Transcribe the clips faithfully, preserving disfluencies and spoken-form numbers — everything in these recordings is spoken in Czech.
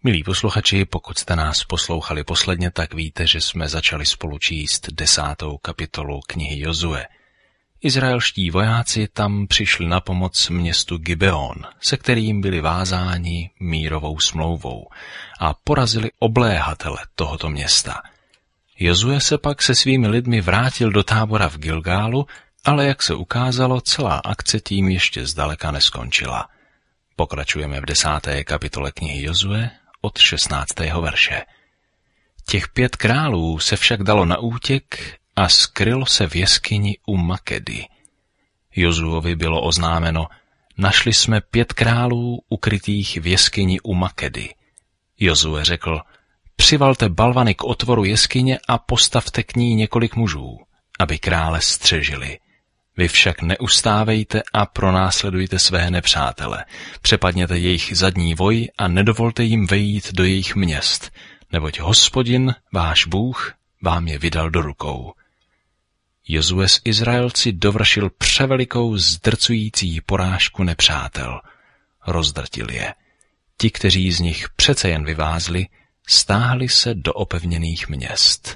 Milí posluchači, pokud jste nás poslouchali posledně, tak víte, že jsme začali spolu číst desátou kapitolu knihy Jozue. Izraelští vojáci tam přišli na pomoc městu Gibeon, se kterým byli vázáni mírovou smlouvou, a porazili obléhatele tohoto města. Jozue se pak se svými lidmi vrátil do tábora v Gilgálu, ale jak se ukázalo, celá akce tím ještě zdaleka neskončila. Pokračujeme v desáté kapitole knihy Jozue od šestnáctého verše. Těch pět králů se však dalo na útěk a skrylo se v jeskyni u Makedy. Jozuovi bylo oznámeno, našli jsme pět králů ukrytých v jeskyni u Makedy. Jozue řekl, přivalte balvany k otvoru jeskyně a postavte k ní několik mužů, aby krále střežili. Vy však neustávejte a pronásledujte své nepřátele. Přepadněte jejich zadní voj a nedovolte jim vejít do jejich měst, neboť Hospodin, váš Bůh, vám je vydal do rukou. Jozue s Izraelci dovršil převelikou zdrcující porážku nepřátel. Rozdrtil je. Ti, kteří z nich přece jen vyvázli, stáhli se do opevněných měst.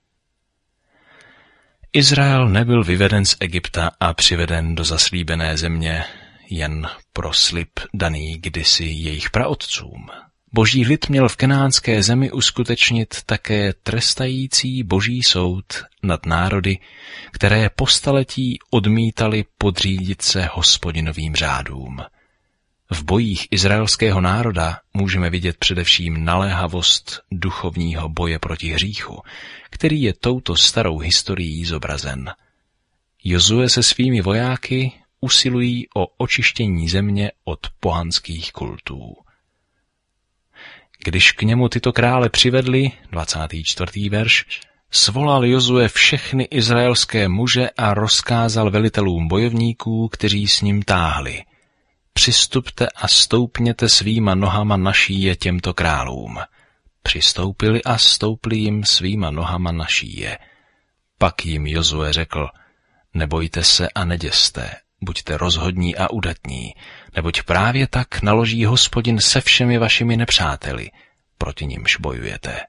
Izrael nebyl vyveden z Egypta a přiveden do zaslíbené země jen pro slib daný kdysi jejich praotcům. Boží lid měl v kenánské zemi uskutečnit také trestající boží soud nad národy, které po staletí odmítali podřídit se Hospodinovým řádům. V bojích izraelského národa můžeme vidět především naléhavost duchovního boje proti hříchu, který je touto starou historií zobrazen. Jozue se svými vojáky usilují o očištění země od pohanských kultů. Když k němu tyto krále přivedli, dvacátý čtvrtý verš, svolal Jozue všechny izraelské muže a rozkázal velitelům bojovníků, kteří s ním táhli. Přistupte a stoupněte svýma nohama na šíje těmto králům. Přistoupili a stoupli jim svýma nohama na šíje. Pak jim Jozue řekl, nebojte se a neděste, buďte rozhodní a udatní, neboť právě tak naloží Hospodin se všemi vašimi nepřáteli, proti nimž bojujete.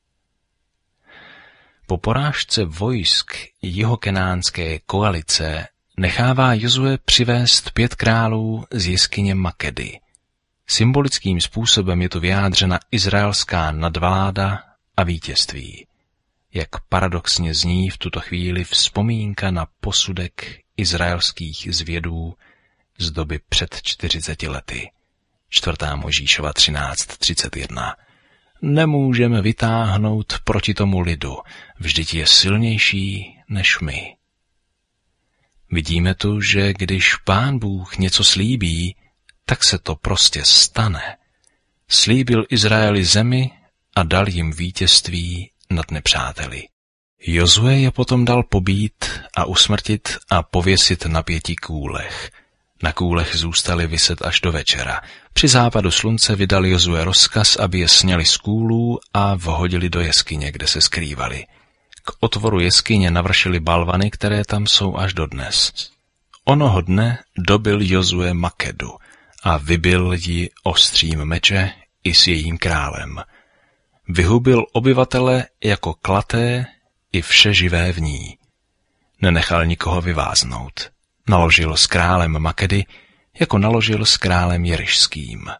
Po porážce vojsk jihokenánské koalice nechává Jozue přivést pět králů z jeskyně Makedy. Symbolickým způsobem je tu vyjádřena izraelská nadvláda a vítězství. Jak paradoxně zní v tuto chvíli vzpomínka na posudek izraelských zvědů z doby před čtyřiceti lety. čtvrtá Mojžíšova třináct třicet jedna. Nemůžeme vytáhnout proti tomu lidu, vždyť je silnější než my. Vidíme tu, že když Pán Bůh něco slíbí, tak se to prostě stane. Slíbil Izraeli zemi a dal jim vítězství nad nepřáteli. Jozue je potom dal pobít a usmrtit a pověsit na pěti kůlech. Na kůlech zůstali viset až do večera. Při západu slunce vydal Jozue rozkaz, aby je sněli z kůlů a vhodili do jeskyně, kde se skrývali. K otvoru jeskyně navršili balvany, které tam jsou až dodnes. Onoho dne dobil Jozue Makedu a vybil ji ostřím meče i s jejím králem. Vyhubil obyvatele jako klaté i vše živé v ní. Nenechal nikoho vyváznout. Naložil s králem Makedy, jako naložil s králem Jerišským.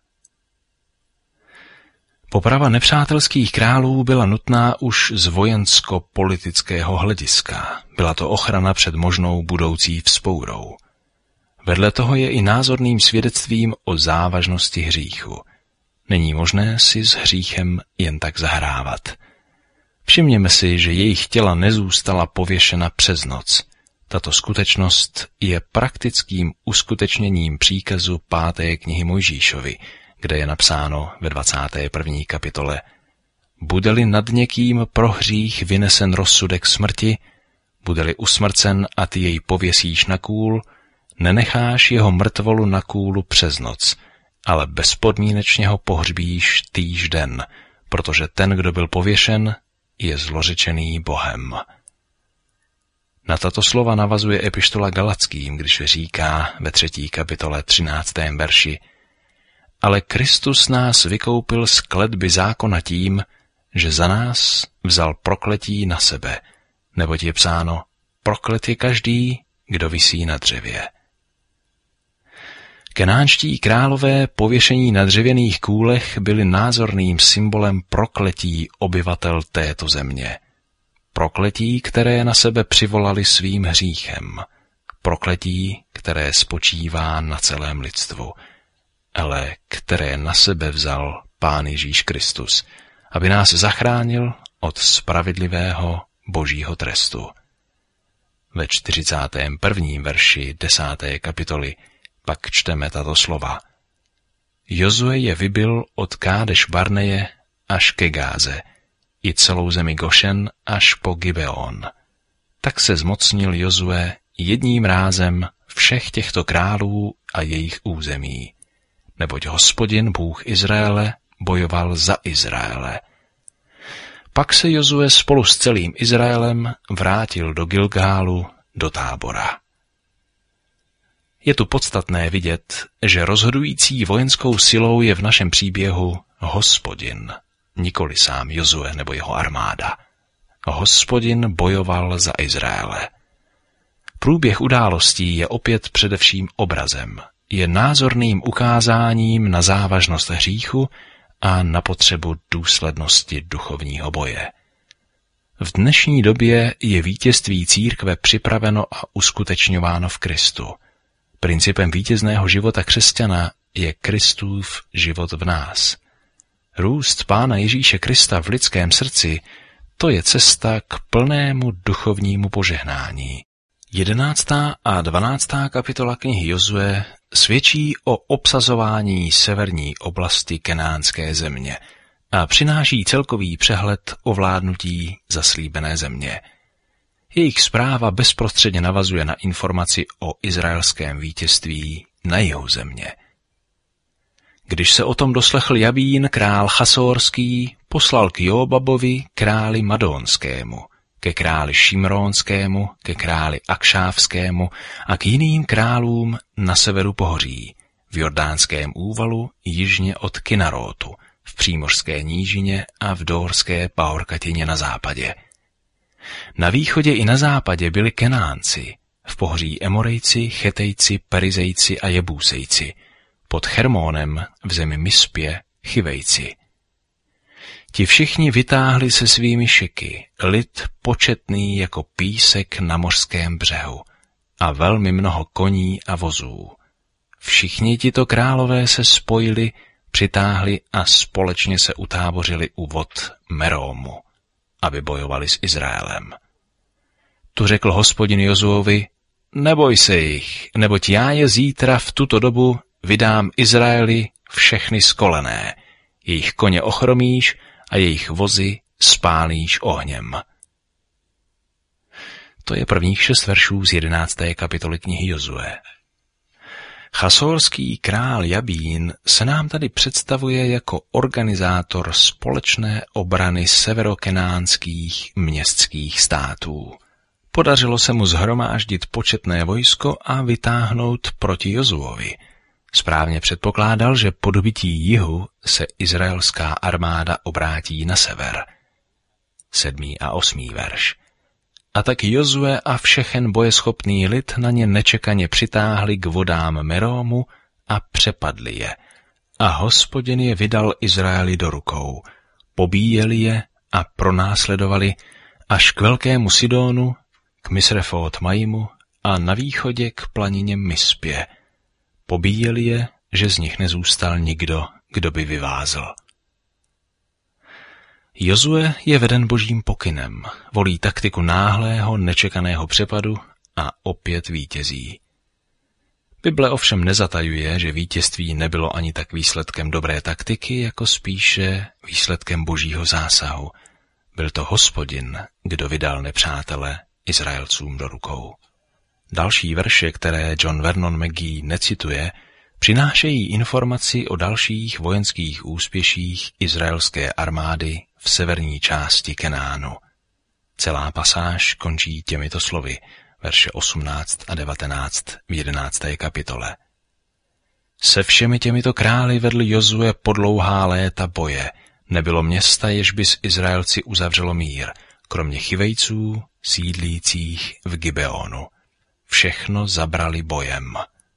Poprava nepřátelských králů byla nutná už z vojensko-politického hlediska. Byla to ochrana před možnou budoucí vzpourou. Vedle toho je i názorným svědectvím o závažnosti hříchu. Není možné si s hříchem jen tak zahrávat. Všimněme si, že jejich těla nezůstala pověšena přes noc. Tato skutečnost je praktickým uskutečněním příkazu páté knihy Mojžíšovi, kde je napsáno ve dvacáté první kapitole: Bude-li nad někým pro hřích vynesen rozsudek smrti, bude-li usmrcen a ty jej pověsíš na kůl, nenecháš jeho mrtvolu na kůlu přes noc, ale bezpodmínečně ho pohřbíš týž den, protože ten, kdo byl pověšen, je zlořečený Bohem. Na tato slova navazuje epištola Galackým, když říká ve třetí kapitole třináctém verši: ale Kristus nás vykoupil z kletby zákona tím, že za nás vzal prokletí na sebe, neboť je psáno, proklet je každý, kdo visí na dřevě. Kenánští králové pověšení na dřevěných kůlech byli názorným symbolem prokletí obyvatel této země. Prokletí, které na sebe přivolali svým hříchem. Prokletí, které spočívá na celém lidstvu, ale které na sebe vzal Pán Ježíš Kristus, aby nás zachránil od spravedlivého božího trestu. Ve čtyřicátém prvním verši desáté kapitoly pak čteme tato slova. Jozue je vybil od Kádeš Barneje až ke Gáze, i celou zemi Gošen až po Gibeon. Tak se zmocnil Jozue jedním rázem všech těchto králů a jejich území, neboť Hospodin, Bůh Izraele, bojoval za Izraele. Pak se Jozue spolu s celým Izraelem vrátil do Gilgálu, do tábora. Je tu podstatné vidět, že rozhodující vojenskou silou je v našem příběhu Hospodin, nikoli sám Jozue nebo jeho armáda. Hospodin bojoval za Izraele. Průběh událostí je opět především obrazem, je názorným ukázáním na závažnost hříchu a na potřebu důslednosti duchovního boje. V dnešní době je vítězství církve připraveno a uskutečňováno v Kristu. Principem vítězného života křesťana je Kristův život v nás. Růst Pána Ježíše Krista v lidském srdci, to je cesta k plnému duchovnímu požehnání. Jedenáctá a dvanáctá kapitola knihy Jozue svědčí o obsazování severní oblasti kenánské země a přináší celkový přehled o vládnutí zaslíbené země. Jejich zpráva bezprostředně navazuje na informaci o izraelském vítězství na jihu země. Když se o tom doslechl Jabín, král Chasórský, poslal k Jóbabovi, králi Madónskému, ke králi Šimrónskému, ke králi Akšávskému a k jiným králům na severu pohoří, v Jordánském úvalu jižně od Kinarótu, v přímořské nížině a v Dórské pahorkatině na západě. Na východě i na západě byli Kenánci, v pohoří Emorejci, Chetejci, Perizejci a Jebúsejci, pod Chermónem v zemi Mispě Chivejci. Ti všichni vytáhli se svými šiky, lid početný jako písek na mořském břehu a velmi mnoho koní a vozů. Všichni tito králové se spojili, přitáhli a společně se utábořili u vod Merómu, aby bojovali s Izraelem. Tu řekl Hospodin Jozuovi, neboj se jich, neboť já je zítra v tuto dobu vydám Izraeli všechny skolené, jejich koně ochromíš a jejich vozy spálíš ohněm. To je prvních šest veršů z jedenácté kapitoly knihy Jozue. Chasórský král Jabín se nám tady představuje jako organizátor společné obrany severokenánských městských států. Podařilo se mu shromáždit početné vojsko a vytáhnout proti Jozuovi. Správně předpokládal, že po dobytí jihu se izraelská armáda obrátí na sever. Sedmý a osmý verš. A tak Jozue a všechen bojeschopný lid na ně nečekaně přitáhli k vodám Merómu a přepadli je. A Hospodin je vydal Izraeli do rukou. Pobíjeli je a pronásledovali až k velkému Sidónu, k Misrefot Maimu a na východě k planině Mispě. Pobíjeli je, že z nich nezůstal nikdo, kdo by vyvázl. Jozue je veden božím pokynem, volí taktiku náhlého, nečekaného přepadu a opět vítězí. Bible ovšem nezatajuje, že vítězství nebylo ani tak výsledkem dobré taktiky, jako spíše výsledkem božího zásahu. Byl to Hospodin, kdo vydal nepřátele Izraelcům do rukou. Další verše, které John Vernon McGee necituje, přinášejí informaci o dalších vojenských úspěších izraelské armády v severní části Kenánu. Celá pasáž končí těmito slovy, verše osmnáct a devatenáct v jedenácté kapitole. Se všemi těmito králi vedl Jozue po dlouhá léta boje. Nebylo města, jež by s Izraelci uzavřelo mír, kromě Chivejců, sídlících v Gibeonu. Všechno zabrali bojem.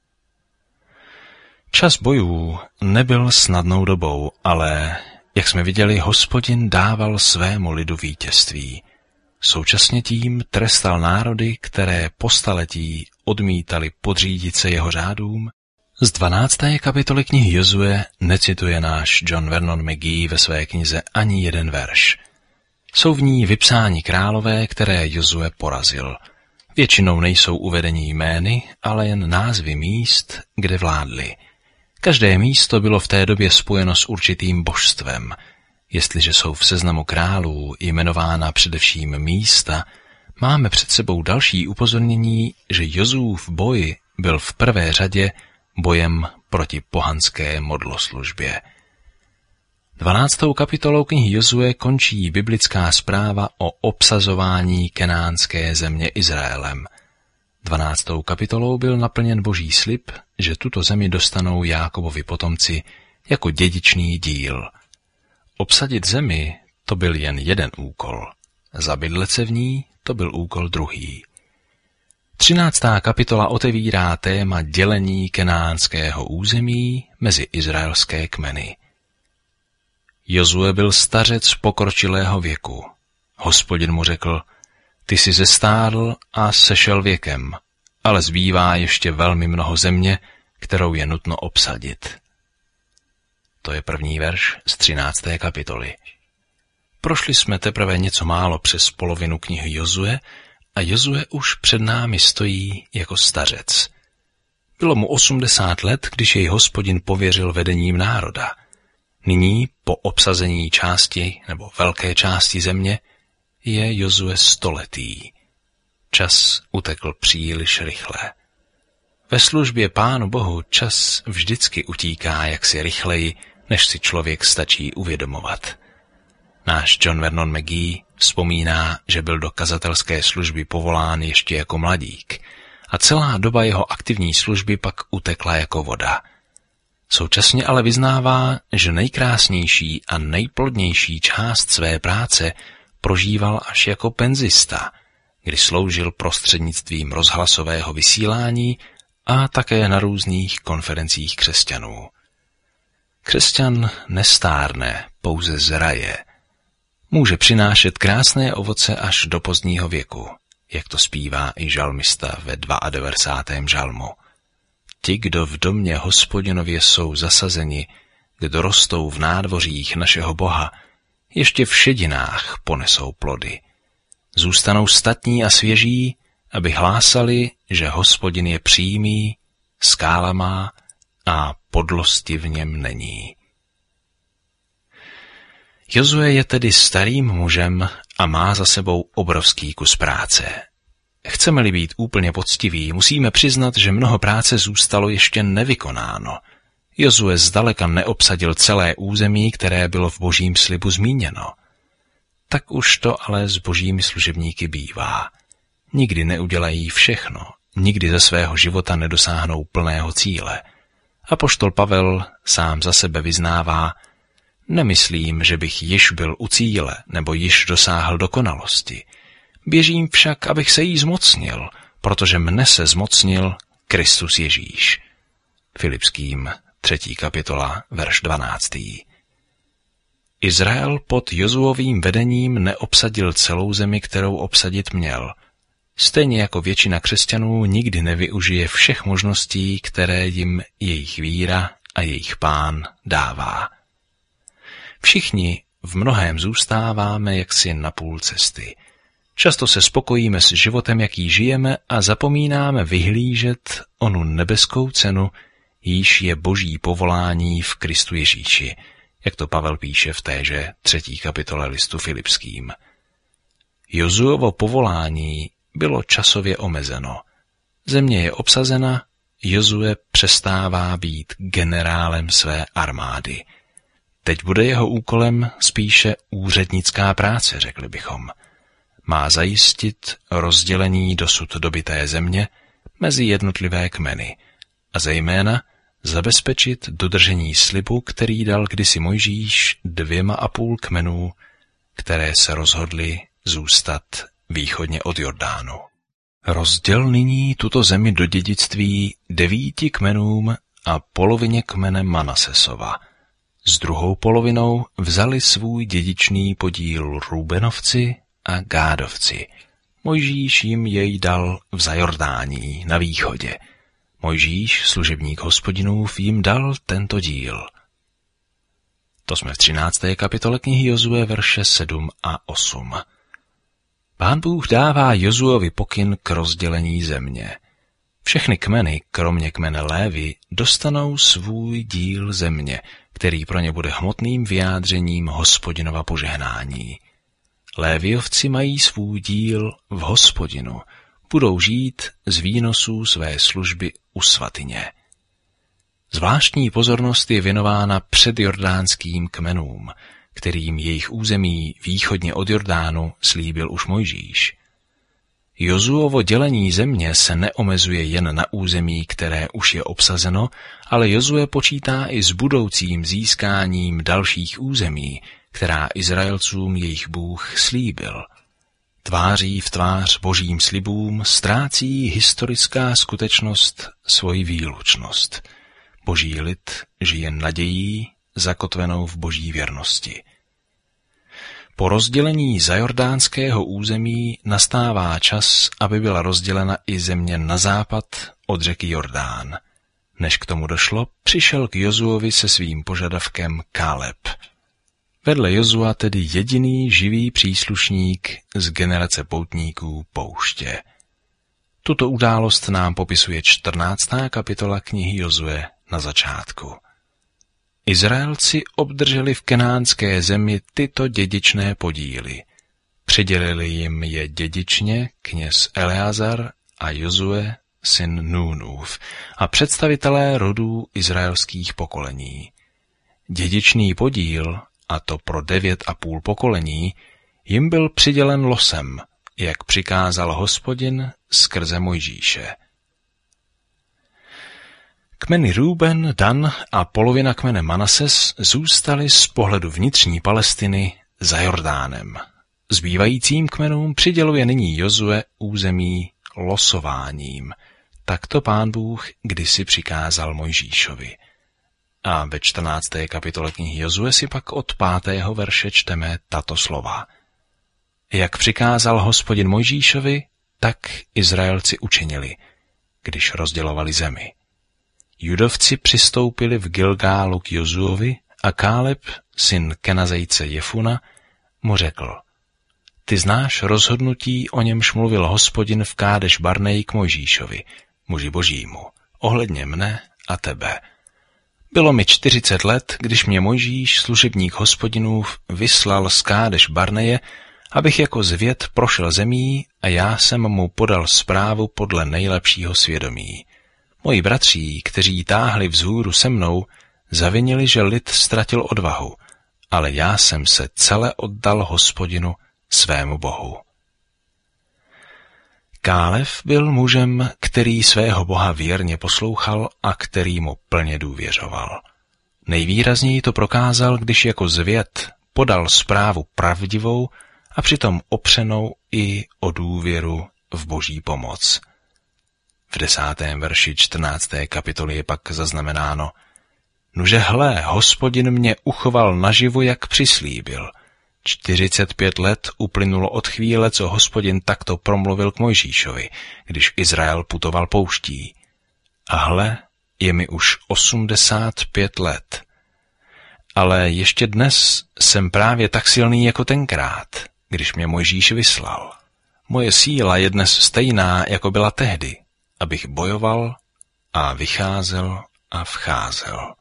Čas bojů nebyl snadnou dobou, ale, jak jsme viděli, Hospodin dával svému lidu vítězství. Současně tím trestal národy, které po staletí odmítali podřídit se jeho řádům. Z dvanácté kapitoly knihy Jozue necituje náš John Vernon McGee ve své knize ani jeden verš. Jsou v ní vypsáni králové, které Jozue porazil. Většinou nejsou uvedení jmény, ale jen názvy míst, kde vládli. Každé místo bylo v té době spojeno s určitým božstvem. Jestliže jsou v seznamu králů jmenována především místa, máme před sebou další upozornění, že Jozuův boj byl v prvé řadě bojem proti pohanské modloslužbě. Dvanáctou kapitolou knihy Jozue končí biblická zpráva o obsazování kenánské země Izraelem. Dvanáctou kapitolou byl naplněn boží slib, že tuto zemi dostanou Jákobovi potomci jako dědičný díl. Obsadit zemi to byl jen jeden úkol, zabydlet se v ní to byl úkol druhý. Třináctá kapitola otevírá téma dělení kenánského území mezi izraelské kmeny. Jozue byl stařec pokročilého věku. Hospodin mu řekl, ty jsi zestárl a sešel věkem, ale zbývá ještě velmi mnoho země, kterou je nutno obsadit. To je první verš z třinácté kapitoly. Prošli jsme teprve něco málo přes polovinu knihy Jozue a Jozue už před námi stojí jako stařec. Bylo mu osmdesát let, když jej Hospodin pověřil vedením národa. Nyní, po obsazení části nebo velké části země, je Jozue stoletý. Čas utekl příliš rychle. Ve službě Pánu Bohu čas vždycky utíká jaksi rychleji, než si člověk stačí uvědomovat. Náš John Vernon McGee vzpomíná, že byl do kazatelské služby povolán ještě jako mladík a celá doba jeho aktivní služby pak utekla jako voda. Současně ale vyznává, že nejkrásnější a nejplodnější část své práce prožíval až jako penzista, kdy sloužil prostřednictvím rozhlasového vysílání a také na různých konferencích křesťanů. Křesťan nestárne, pouze zraje. Může přinášet krásné ovoce až do pozdního věku, jak to zpívá i žalmista ve devadesátém druhém žalmu. Ti, kdo v domě Hospodinově jsou zasazeni, kdo rostou v nádvořích našeho Boha, ještě v šedinách ponesou plody. Zůstanou statní a svěží, aby hlásali, že Hospodin je přímý, skála má a podlosti v něm není. Jozue je tedy starým mužem a má za sebou obrovský kus práce. Chceme-li být úplně poctiví, musíme přiznat, že mnoho práce zůstalo ještě nevykonáno. Jozue zdaleka neobsadil celé území, které bylo v božím slibu zmíněno. Tak už to ale s božími služebníky bývá. Nikdy neudělají všechno, nikdy ze svého života nedosáhnou plného cíle. Apoštol Pavel sám za sebe vyznává, nemyslím, že bych již byl u cíle nebo již dosáhl dokonalosti. Běžím však, abych se jí zmocnil, protože mne se zmocnil Kristus Ježíš. Filipským třetí kapitola, verš dvanáctý. Izrael pod Jozuovým vedením neobsadil celou zemi, kterou obsadit měl. Stejně jako většina křesťanů nikdy nevyužije všech možností, které jim jejich víra a jejich Pán dává. Všichni v mnohém zůstáváme jaksi na půl cesty. Často se spokojíme s životem, jaký žijeme, a zapomínáme vyhlížet onu nebeskou cenu, jíž je boží povolání v Kristu Ježíši, jak to Pavel píše v téže třetí kapitole listu Filipským. Jozuovo povolání bylo časově omezeno. Země je obsazena, Jozue přestává být generálem své armády. Teď bude jeho úkolem spíše úřednická práce, řekli bychom. Má zajistit rozdělení dosud dobyté země mezi jednotlivé kmeny a zejména zabezpečit dodržení slibu, který dal kdysi Mojžíš dvěma a půl kmenů, které se rozhodly zůstat východně od Jordánu. Rozděl nyní tuto zemi do dědictví devíti kmenům a polovině kmene Manasesova. S druhou polovinou vzali svůj dědičný podíl Rúbenovci a Gádovci. Mojžíš jim jej dal v Zajordání na východě. Mojžíš, služebník Hospodinův, jim dal tento díl. To jsme v třinácté kapitole knihy Jozue, verše sedm a osm. Pán Bůh dává Jozuovi pokyn k rozdělení země. Všechny kmeny, kromě kmene Lévy, dostanou svůj díl země, který pro ně bude hmotným vyjádřením Hospodinova požehnání. Léviovci mají svůj díl v Hospodinu, budou žít z výnosů své služby u svatyně. Zvláštní pozornost je věnována předjordánským kmenům, kterým jejich území východně od Jordánu slíbil už Mojžíš. Jozuovo dělení země se neomezuje jen na území, které už je obsazeno, ale Jozue počítá i s budoucím získáním dalších území, která Izraelcům jejich Bůh slíbil. Tváří v tvář božím slibům ztrácí historická skutečnost svoji výlučnost. Boží lid žije nadějí zakotvenou v boží věrnosti. Po rozdělení zajordánského území nastává čas, aby byla rozdělena i země na západ od řeky Jordán. Než k tomu došlo, přišel k Jozuovi se svým požadavkem Káleb. Vedle Jozua tedy jediný živý příslušník z generace poutníků pouště. Tuto událost nám popisuje čtrnáctá kapitola knihy Jozue na začátku. Izraelci obdrželi v kenánské zemi tyto dědičné podíly. Přidělili jim je dědičně kněz Eleazar a Jozue, syn Núnův, a představitelé rodů izraelských pokolení. Dědičný podíl, a to pro devět a půl pokolení, jim byl přidělen losem, jak přikázal Hospodin skrze Mojžíše. Kmeny Rúben, Dan a polovina kmene Manases zůstaly z pohledu vnitřní Palestiny za Jordánem. Zbývajícím kmenům přiděluje nyní Jozue území losováním. Takto Pán Bůh kdysi přikázal Mojžíšovi. A ve čtrnácté kapitole knihy Jozue si pak od pátého verše čteme tato slova. Jak přikázal Hospodin Mojžíšovi, tak Izraelci učinili, když rozdělovali zemi. Judovci přistoupili v Gilgálu k Jozuovi a Káleb, syn Kenazejce Jefuna, mu řekl: Ty znáš rozhodnutí, o němž mluvil Hospodin v Kádeš Barnej k Mojžíšovi, muži božímu, ohledně mne a tebe. Bylo mi čtyřicet let, když mě Mojžíš, služebník Hospodinův, vyslal z Kádeš Barneje, abych jako zvěd prošel zemí, a já jsem mu podal zprávu podle nejlepšího svědomí. Moji bratří, kteří táhli vzhůru se mnou, zavinili, že lid ztratil odvahu, ale já jsem se celé oddal Hospodinu, svému Bohu. Kálev byl mužem, který svého Boha věrně poslouchal a který mu plně důvěřoval. Nejvýrazněji to prokázal, když jako zvěd podal zprávu pravdivou a přitom opřenou i o důvěru v boží pomoc. V desátém verši čtrnácté kapitoly je pak zaznamenáno: Nuže hle, Hospodin mě uchoval naživu, jak přislíbil. Čtyřicet pět let uplynulo od chvíle, co Hospodin takto promluvil k Mojžíšovi, když Izrael putoval pouští. A hle, je mi už osmdesát pět let. Ale ještě dnes jsem právě tak silný jako tenkrát, když mě Mojžíš vyslal. Moje síla je dnes stejná, jako byla tehdy, abych bojoval a vycházel a vcházel.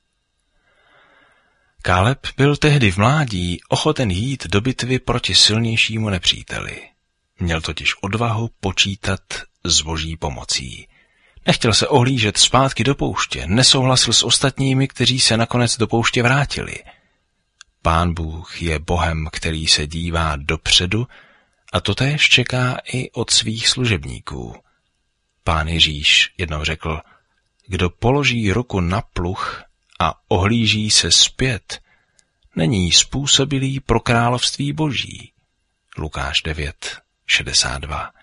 Káleb byl tehdy v mládí ochoten jít do bitvy proti silnějšímu nepříteli. Měl totiž odvahu počítat s boží pomocí. Nechtěl se ohlížet zpátky do pouště, nesouhlasil s ostatními, kteří se nakonec do pouště vrátili. Pán Bůh je Bohem, který se dívá dopředu, a totéž čeká i od svých služebníků. Pán Ježíš jednou řekl: Kdo položí ruku na pluh a ohlíží se zpět, není způsobilý pro království boží. Lukáš devět šedesát dva.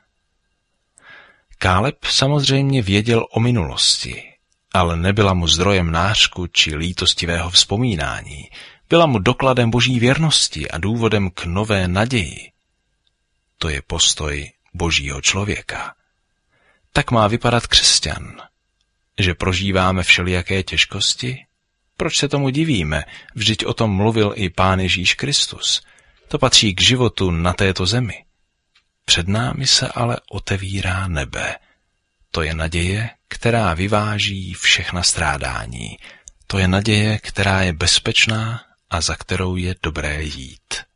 Káleb samozřejmě věděl o minulosti, ale nebyla mu zdrojem nářku či lítostivého vzpomínání. Byla mu dokladem boží věrnosti a důvodem k nové naději. To je postoj božího člověka. Tak má vypadat křesťan. Že prožíváme všelijaké těžkosti? Proč se tomu divíme? Vždyť o tom mluvil i Pán Ježíš Kristus. To patří k životu na této zemi. Před námi se ale otevírá nebe. To je naděje, která vyváží všechna strádání. To je naděje, která je bezpečná a za kterou je dobré jít.